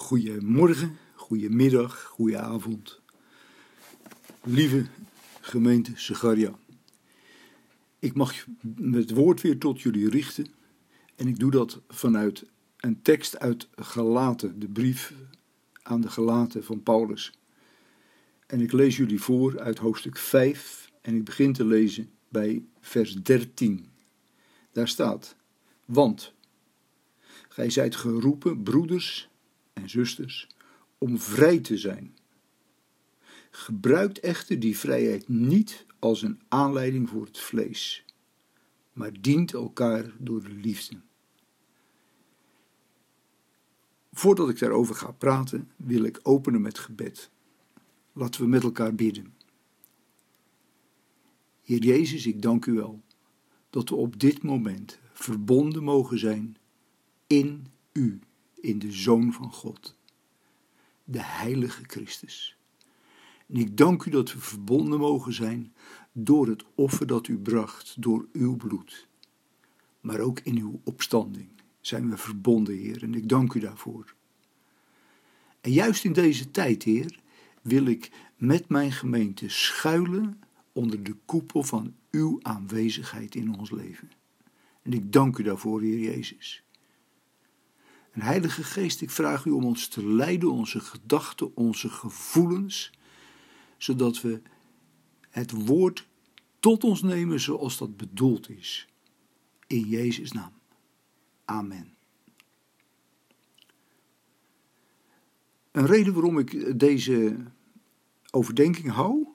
Goedemorgen, goedemiddag, goedenavond. Lieve gemeente Zecharia. Ik mag het woord weer tot jullie richten. En ik doe dat vanuit een tekst uit Galaten, de brief aan de Galaten van Paulus. En ik lees jullie voor uit hoofdstuk 5 en ik begin te lezen bij vers 13. Daar staat: Want gij zijt geroepen, broeders en zusters, om vrij te zijn. Gebruikt echter die vrijheid niet als een aanleiding voor het vlees, maar dient elkaar door de liefde. Voordat ik daarover ga praten, wil ik openen met gebed. Laten we met elkaar bidden. Heer Jezus, ik dank u wel dat we op dit moment verbonden mogen zijn in u, in de Zoon van God, de Heilige Christus. En ik dank u dat we verbonden mogen zijn door het offer dat u bracht, door uw bloed. Maar ook in uw opstanding zijn we verbonden, Heer, en ik dank u daarvoor. En juist in deze tijd, Heer, wil ik met mijn gemeente schuilen onder de koepel van uw aanwezigheid in ons leven. En ik dank u daarvoor, Heer Jezus. En Heilige Geest, ik vraag u om ons te leiden, onze gedachten, onze gevoelens, zodat we het woord tot ons nemen zoals dat bedoeld is. In Jezus' naam. Amen. Een reden waarom ik deze overdenking hou,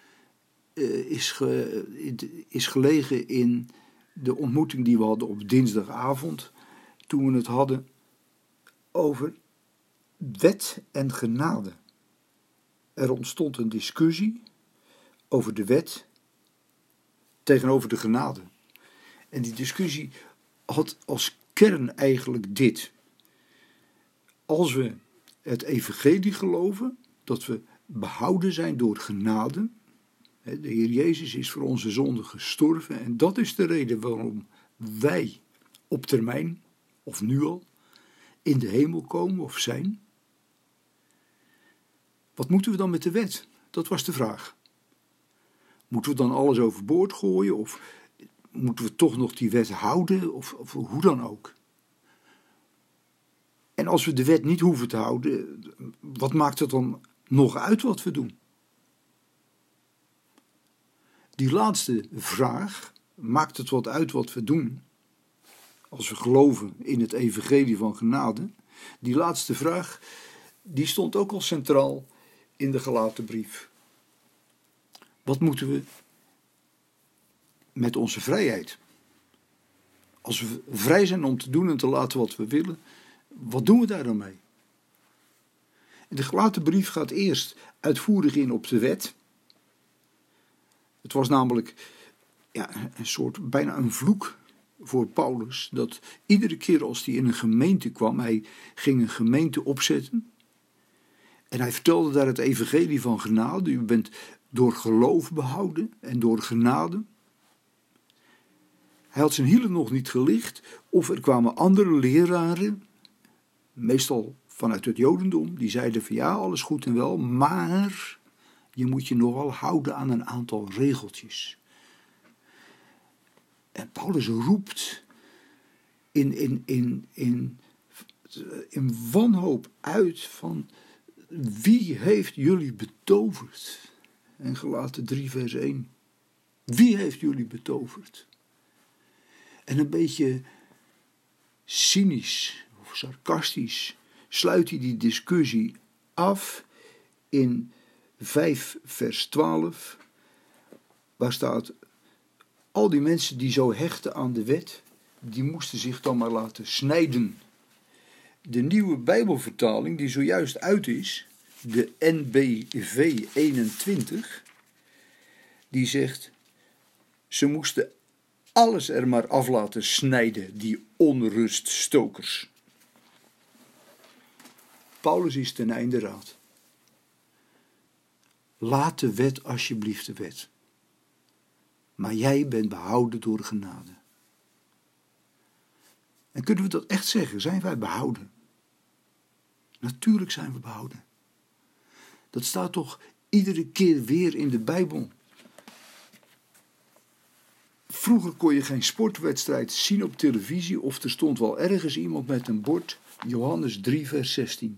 is gelegen in de ontmoeting die we hadden op dinsdagavond, toen we het hadden over wet en genade. Er ontstond een discussie over de wet tegenover de genade. En die discussie had als kern eigenlijk dit: als we het evangelie geloven, dat we behouden zijn door genade. De Heer Jezus is voor onze zonden gestorven en dat is de reden waarom wij op termijn, of nu al, in de hemel komen of zijn. Wat moeten we dan met de wet? Dat was de vraag. Moeten we dan alles overboord gooien of moeten we toch nog die wet houden of hoe dan ook? En als we de wet niet hoeven te houden, wat maakt het dan nog uit wat we doen? Die laatste vraag, maakt het wat uit wat we doen, als we geloven in het evangelie van genade, die laatste vraag, die stond ook al centraal in de Galatenbrief. Wat moeten we met onze vrijheid? Als we vrij zijn om te doen en te laten wat we willen, wat doen we daar dan mee? De Galatenbrief gaat eerst uitvoerig in op de wet. Het was namelijk een soort, bijna een vloek voor Paulus, dat iedere keer als hij in een gemeente kwam, hij ging een gemeente opzetten. En hij vertelde daar het evangelie van genade. U bent door geloof behouden en door genade. Hij had zijn hielen nog niet gelicht, of er kwamen andere leraren, meestal vanuit het Jodendom, die zeiden van ja, alles goed en wel, maar je moet je nogal houden aan een aantal regeltjes. En Paulus roept in wanhoop uit van: wie heeft jullie betoverd? En Galaten 3 vers 1. Wie heeft jullie betoverd? En een beetje cynisch of sarcastisch sluit hij die discussie af in 5 vers 12. Waar staat: al die mensen die zo hechten aan de wet, die moesten zich dan maar laten snijden. De nieuwe Bijbelvertaling die zojuist uit is, de NBV 21, die zegt: ze moesten alles er maar af laten snijden, die onruststokers. Paulus is ten einde raad. Laat de wet alsjeblieft de wet. Maar jij bent behouden door genade. En kunnen we dat echt zeggen? Zijn wij behouden? Natuurlijk zijn we behouden. Dat staat toch iedere keer weer in de Bijbel. Vroeger kon je geen sportwedstrijd zien op televisie of er stond wel ergens iemand met een bord. Johannes 3 vers 16.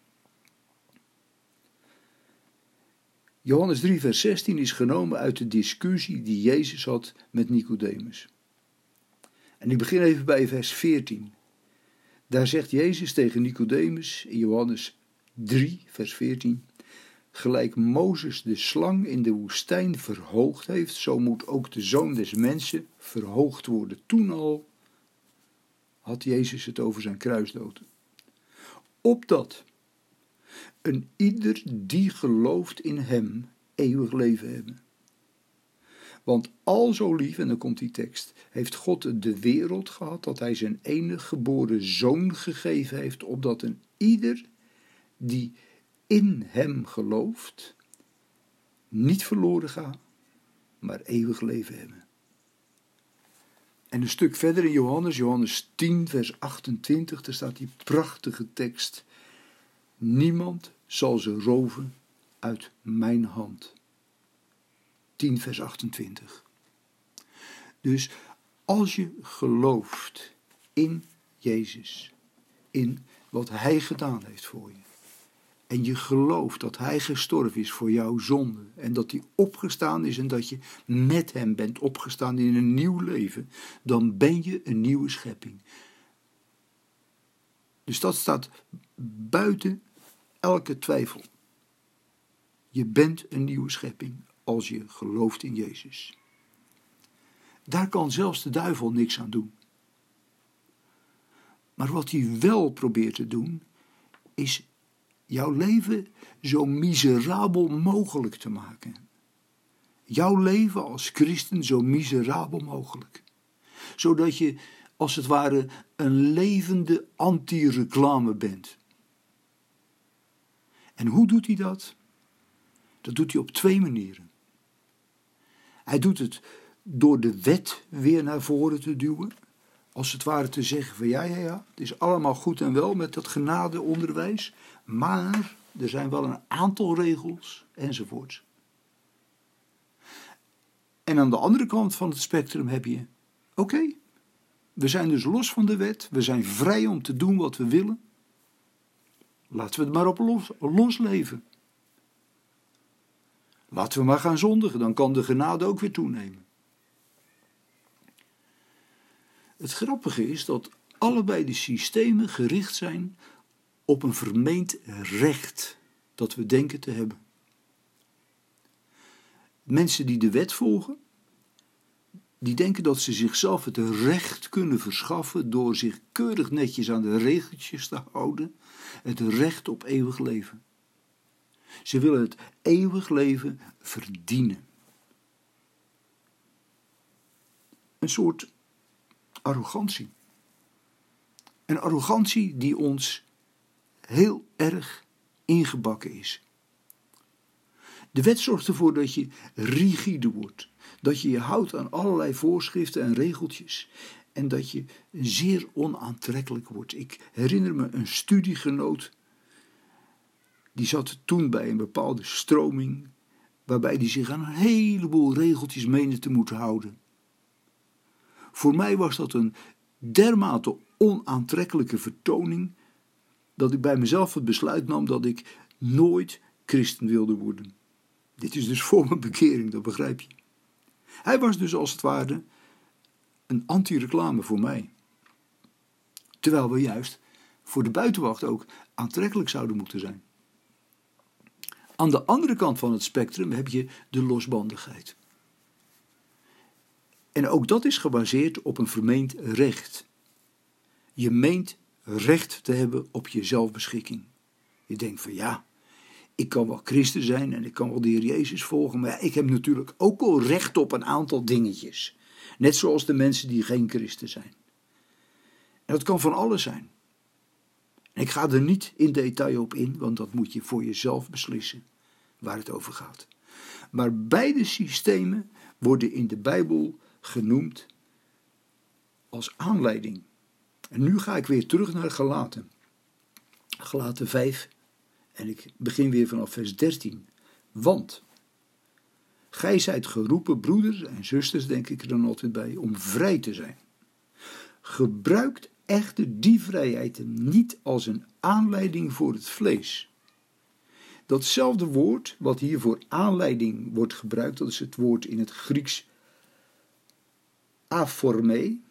Johannes 3 vers 16 is genomen uit de discussie die Jezus had met Nicodemus. En ik begin even bij vers 14. Daar zegt Jezus tegen Nicodemus in Johannes 3 vers 14. Gelijk Mozes de slang in de woestijn verhoogd heeft, zo moet ook de Zoon des Mensen verhoogd worden. Toen al had Jezus het over zijn kruisdood. Opdat een ieder die gelooft in hem eeuwig leven hebben. Want al zo lief, en dan komt die tekst, heeft God de wereld gehad, dat hij zijn enige geboren zoon gegeven heeft, opdat een ieder die in hem gelooft, niet verloren gaat, maar eeuwig leven hebben. En een stuk verder in Johannes 10 vers 28, daar staat die prachtige tekst. Niemand zal ze roven uit mijn hand. 10 vers 28. Dus als je gelooft in Jezus, in wat hij gedaan heeft voor je, en je gelooft dat hij gestorven is voor jouw zonde, en dat hij opgestaan is en dat je met hem bent opgestaan in een nieuw leven, dan ben je een nieuwe schepping. Dus dat staat buiten elke twijfel. Je bent een nieuwe schepping als je gelooft in Jezus. Daar kan zelfs de duivel niks aan doen. Maar wat hij wel probeert te doen, is jouw leven zo miserabel mogelijk te maken. Jouw leven als christen zo miserabel mogelijk. Zodat je, als het ware, een levende anti-reclame bent. En hoe doet hij dat? Dat doet hij op 2 manieren. Hij doet het door de wet weer naar voren te duwen. Als het ware te zeggen van ja, het is allemaal goed en wel met dat genadeonderwijs. Maar er zijn wel een aantal regels enzovoorts. En aan de andere kant van het spectrum heb je, oké, we zijn dus los van de wet. We zijn vrij om te doen wat we willen. Laten we het maar op losleven. Laten we maar gaan zondigen, dan kan de genade ook weer toenemen. Het grappige is dat allebei de systemen gericht zijn op een vermeend recht dat we denken te hebben. Mensen die de wet volgen, die denken dat ze zichzelf het recht kunnen verschaffen door zich keurig netjes aan de regeltjes te houden, het recht op eeuwig leven. Ze willen het eeuwig leven verdienen. Een soort arrogantie. Een arrogantie die ons heel erg ingebakken is. De wet zorgt ervoor dat je rigide wordt. Dat je je houdt aan allerlei voorschriften en regeltjes. En dat je zeer onaantrekkelijk wordt. Ik herinner me een studiegenoot. Die zat toen bij een bepaalde stroming. Waarbij die zich aan een heleboel regeltjes meende te moeten houden. Voor mij was dat een dermate onaantrekkelijke vertoning. Dat ik bij mezelf het besluit nam dat ik nooit christen wilde worden. Dit is dus voor mijn bekering, dat begrijp je. Hij was dus als het ware een anti-reclame voor mij. Terwijl we juist voor de buitenwacht ook aantrekkelijk zouden moeten zijn. Aan de andere kant van het spectrum heb je de losbandigheid. En ook dat is gebaseerd op een vermeend recht. Je meent recht te hebben op je zelfbeschikking. Je denkt van ja, ik kan wel christen zijn en ik kan wel de Heer Jezus volgen, maar ja, ik heb natuurlijk ook al recht op een aantal dingetjes. Net zoals de mensen die geen christen zijn. En dat kan van alles zijn. En ik ga er niet in detail op in, want dat moet je voor jezelf beslissen waar het over gaat. Maar beide systemen worden in de Bijbel genoemd als aanleiding. En nu ga ik weer terug naar Galaten. Galaten 5, en ik begin weer vanaf vers 13. Want gij zijt geroepen, broeders en zusters, denk ik er dan altijd bij, om vrij te zijn. Gebruikt echter die vrijheid niet als een aanleiding voor het vlees. Datzelfde woord wat hier voor aanleiding wordt gebruikt, dat is het woord in het Grieks aphorme.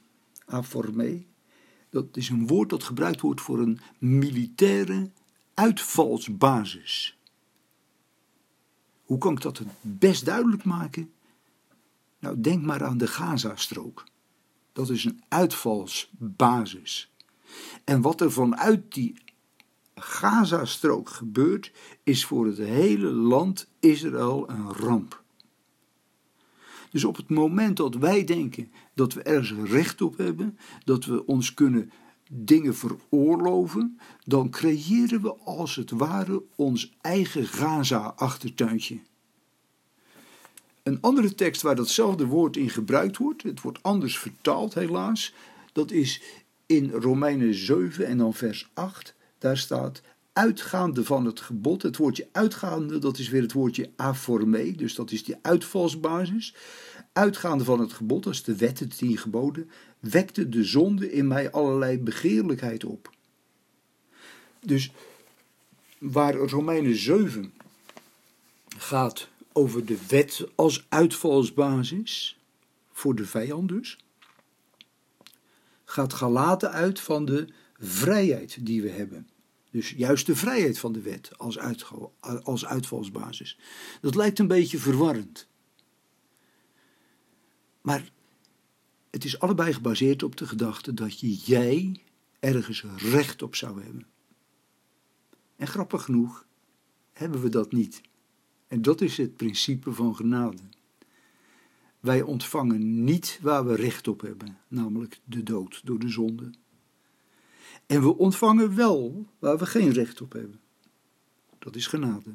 Dat is een woord dat gebruikt wordt voor een militaire uitvalsbasis. Hoe kan ik dat het best duidelijk maken? Nou, denk maar aan de Gazastrook. Dat is een uitvalsbasis. En wat er vanuit die Gazastrook gebeurt, is voor het hele land Israël een ramp. Dus op het moment dat wij denken dat we ergens recht op hebben, dat we ons kunnen dingen veroorloven, dan creëren we als het ware ons eigen Gaza-achtertuintje. Een andere tekst waar datzelfde woord in gebruikt wordt, het wordt anders vertaald helaas, dat is in Romeinen 7 en dan vers 8, daar staat uitgaande van het gebod. Het woordje uitgaande, dat is weer het woordje aphorme, dus dat is die uitvalsbasis. Uitgaande van het gebod, dat is de wet, de 10 geboden, wekte de zonde in mij allerlei begeerlijkheid op. Dus waar Romeinen 7 gaat over de wet als uitvalsbasis, voor de vijand dus, gaat Galaten uit van de vrijheid die we hebben. Dus juist de vrijheid van de wet als uitvalsbasis. Dat lijkt een beetje verwarrend. Maar het is allebei gebaseerd op de gedachte dat jij ergens recht op zou hebben. En grappig genoeg hebben we dat niet. En dat is het principe van genade. Wij ontvangen niet waar we recht op hebben, namelijk de dood door de zonde. En we ontvangen wel waar we geen recht op hebben. Dat is genade.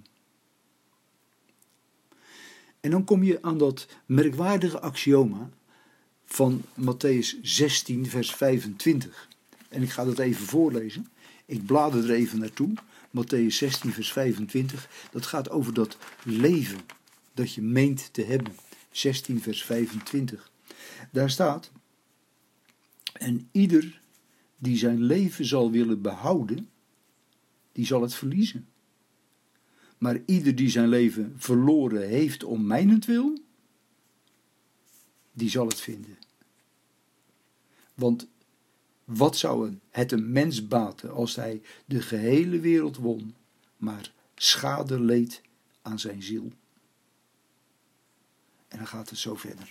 En dan kom je aan dat merkwaardige axioma van Mattheüs 16, vers 25. En ik ga dat even voorlezen. Ik blader er even naartoe. Mattheüs 16, vers 25. Dat gaat over dat leven dat je meent te hebben. 16, vers 25. Daar staat: en ieder die zijn leven zal willen behouden, die zal het verliezen. Maar ieder die zijn leven verloren heeft om mijnentwil, die zal het vinden. Want wat zou het een mens baten als hij de gehele wereld won, maar schade leed aan zijn ziel? En dan gaat het zo verder.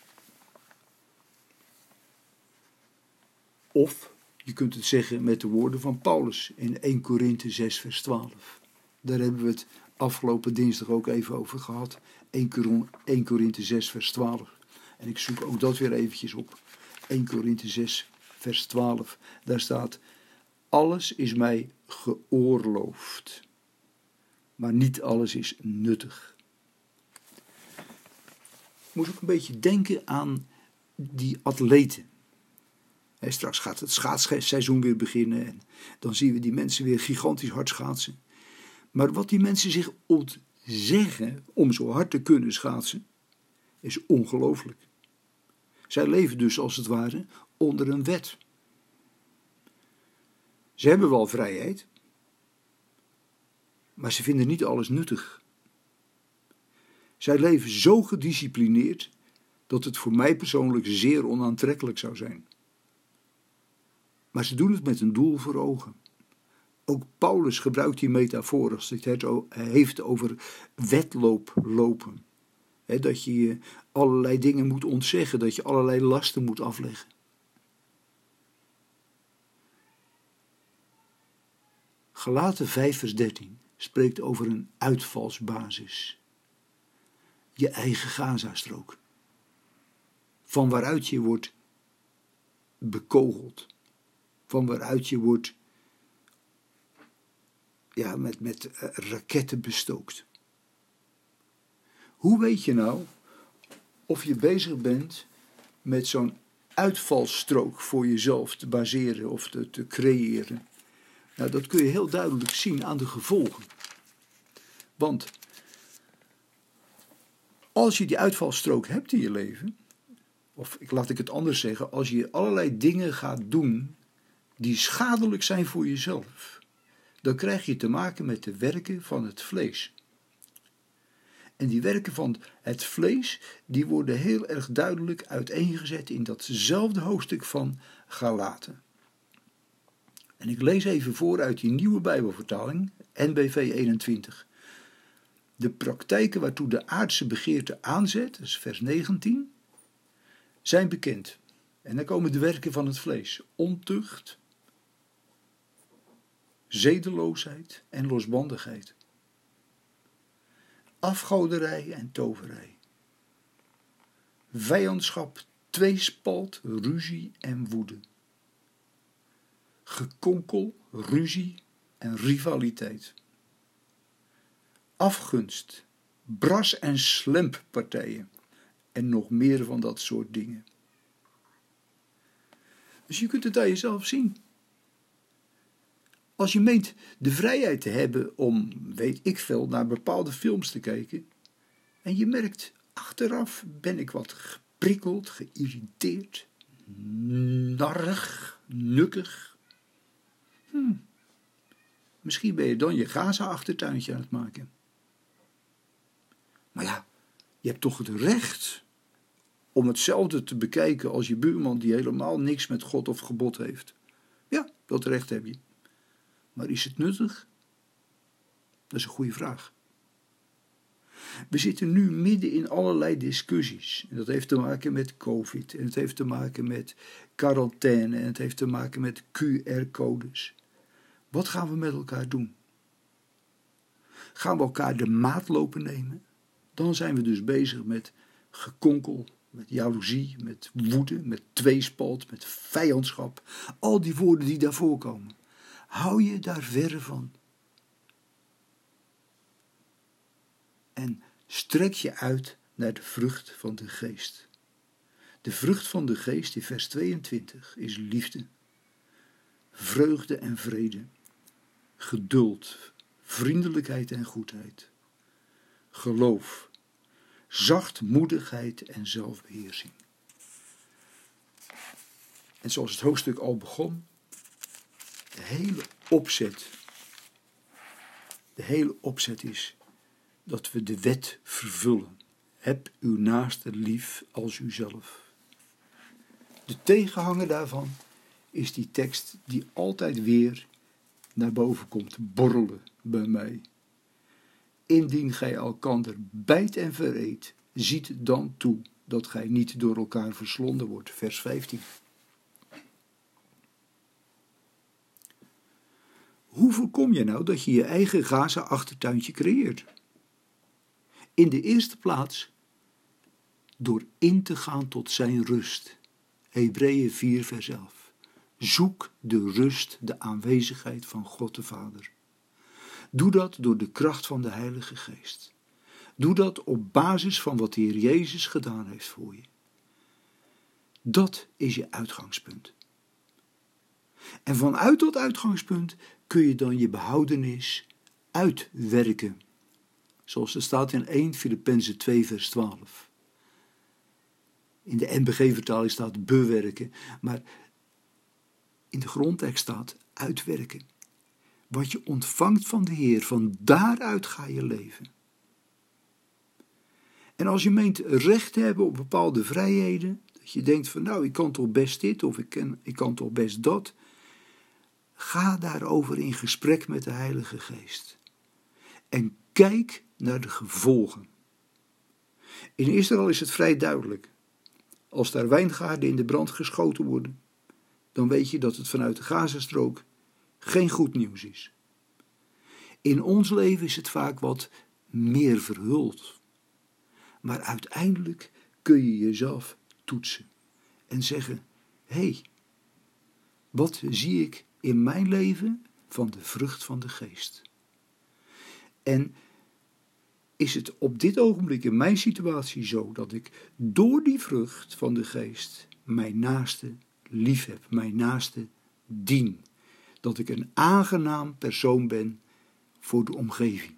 Of je kunt het zeggen met de woorden van Paulus in 1 Korinthe 6 vers 12. Daar hebben we het afgelopen dinsdag ook even over gehad. 1 Korinthe 6 vers 12. En ik zoek ook dat weer eventjes op. 1 Korinthe 6 vers 12. Daar staat: alles is mij geoorloofd, maar niet alles is nuttig. Ik moest ook een beetje denken aan die atleten. Straks gaat het schaatsseizoen weer beginnen en dan zien we die mensen weer gigantisch hard schaatsen. Maar wat die mensen zich ontzeggen om zo hard te kunnen schaatsen, is ongelooflijk. Zij leven dus als het ware onder een wet. Ze hebben wel vrijheid, maar ze vinden niet alles nuttig. Zij leven zo gedisciplineerd dat het voor mij persoonlijk zeer onaantrekkelijk zou zijn. Maar ze doen het met een doel voor ogen. Ook Paulus gebruikt die metafoor als hij het heeft over wedloop lopen. Dat je allerlei dingen moet ontzeggen, dat je allerlei lasten moet afleggen. Galaten 5 vers 13 spreekt over een uitvalsbasis. Je eigen Gazastrook. Van waaruit je wordt bekogeld. Van waaruit je wordt met raketten bestookt. Hoe weet je nou of je bezig bent met zo'n uitvalstrook voor jezelf te baseren of te creëren, Nou, dat kun je heel duidelijk zien aan de gevolgen. Want als je die uitvalstrook hebt in je leven, of laat ik het anders zeggen, als je allerlei dingen gaat doen die schadelijk zijn voor jezelf, dan krijg je te maken met de werken van het vlees. En die werken van het vlees, die worden heel erg duidelijk uiteengezet in datzelfde hoofdstuk van Galaten. En ik lees even voor uit die nieuwe Bijbelvertaling, NBV 21. De praktijken waartoe de aardse begeerte aanzet, dat is vers 19, zijn bekend. En dan komen de werken van het vlees. Ontucht, zedeloosheid en losbandigheid. Afgoderij en toverij. Vijandschap, tweespalt, ruzie en woede. Gekonkel, ruzie en rivaliteit. Afgunst, bras- en slemppartijen en nog meer van dat soort dingen. Dus je kunt het aan jezelf zien. Als je meent de vrijheid te hebben om, weet ik veel, naar bepaalde films te kijken, en je merkt, achteraf ben ik wat geprikkeld, geïrriteerd, narrig, nukkig. Misschien ben je dan je Gaza-achtertuintje aan het maken. Maar ja, je hebt toch het recht om hetzelfde te bekijken als je buurman die helemaal niks met God of gebod heeft. Ja, dat recht heb je. Maar is het nuttig? Dat is een goede vraag. We zitten nu midden in allerlei discussies. En dat heeft te maken met COVID. En het heeft te maken met quarantaine. En het heeft te maken met QR-codes. Wat gaan we met elkaar doen? Gaan we elkaar de maat lopen nemen? Dan zijn we dus bezig met gekonkel, met jaloezie, met woede, met tweespalt, met vijandschap. Al die woorden die daarvoor komen. Hou je daar verre van. En strek je uit naar de vrucht van de geest. De vrucht van de geest in vers 22 is liefde, vreugde en vrede, geduld, vriendelijkheid en goedheid, geloof, zachtmoedigheid en zelfbeheersing. En zoals het hoofdstuk al begon, de hele opzet is dat we de wet vervullen. Heb uw naaste lief als uzelf. De tegenhanger daarvan is die tekst die altijd weer naar boven komt borrelen bij mij. Indien gij elkander bijt en vereet, ziet dan toe dat gij niet door elkaar verslonden wordt. Vers 15. Hoe voorkom je nou dat je je eigen Gaza-achtertuintje creëert? In de eerste plaats door in te gaan tot zijn rust. Hebreeën 4 vers 11. Zoek de rust, de aanwezigheid van God de Vader. Doe dat door de kracht van de Heilige Geest. Doe dat op basis van wat de Heer Jezus gedaan heeft voor je. Dat is je uitgangspunt. En vanuit dat uitgangspunt kun je dan je behoudenis uitwerken. Zoals er staat in 1 Filippenzen 2 vers 12. In de NBG-vertaling staat bewerken, maar in de grondtekst staat uitwerken. Wat je ontvangt van de Heer, van daaruit ga je leven. En als je meent recht te hebben op bepaalde vrijheden, dat je denkt van nou, ik kan toch best dit of ik kan toch best dat, ga daarover in gesprek met de Heilige Geest. En kijk naar de gevolgen. In Israël is het vrij duidelijk. Als daar wijngaarden in de brand geschoten worden, dan weet je dat het vanuit de Gazastrook geen goed nieuws is. In ons leven is het vaak wat meer verhuld. Maar uiteindelijk kun je jezelf toetsen en zeggen, hé, wat zie ik in mijn leven van de vrucht van de geest? En is het op dit ogenblik in mijn situatie zo dat ik door die vrucht van de geest mijn naaste lief heb, mijn naaste dien. dat ik een aangenaam persoon ben voor de omgeving.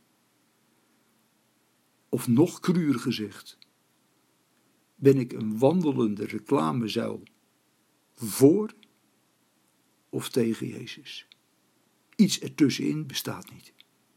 Of nog cruwer gezegd, ben ik een wandelende reclamezuil voor of tegen Jezus? Iets ertussenin bestaat niet.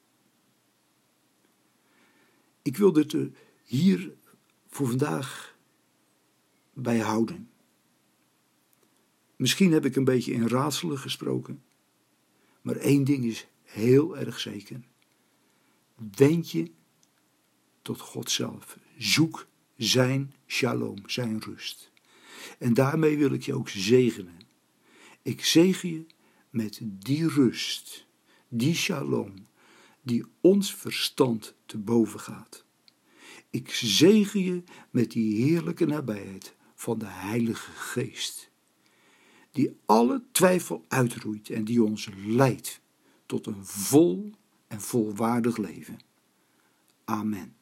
Ik wil dit hier voor vandaag bij houden. Misschien heb ik een beetje in raadselen gesproken, maar één ding is heel erg zeker. Wend je tot God zelf. Zoek zijn shalom, zijn rust. En daarmee wil ik je ook zegenen. Ik zegen je met die rust, die shalom, die ons verstand te boven gaat. Ik zegen je met die heerlijke nabijheid van de Heilige Geest, die alle twijfel uitroeit en die ons leidt tot een vol en volwaardig leven. Amen.